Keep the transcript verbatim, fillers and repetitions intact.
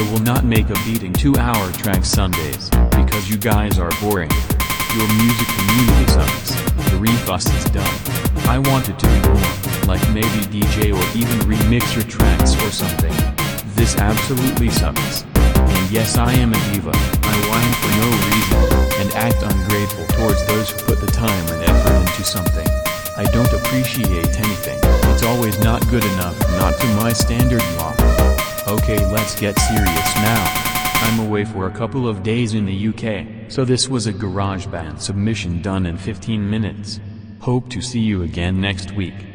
will not make a beating two hour track Sundays, because you guys are boring. Your music community sucks. The rebus is done. I wanted to be more, like maybe D J or even remix your tracks or something. This absolutely sucks. And yes, I am a diva. I whine for no reason, and act ungrateful towards those who put the time and effort into something. I don't appreciate anything. It's always not good enough, not to my standard law. Okay, let's get serious now. I'm away for a couple of days in the U K, so this was a GarageBand submission done in fifteen minutes. Hope to see you again next week.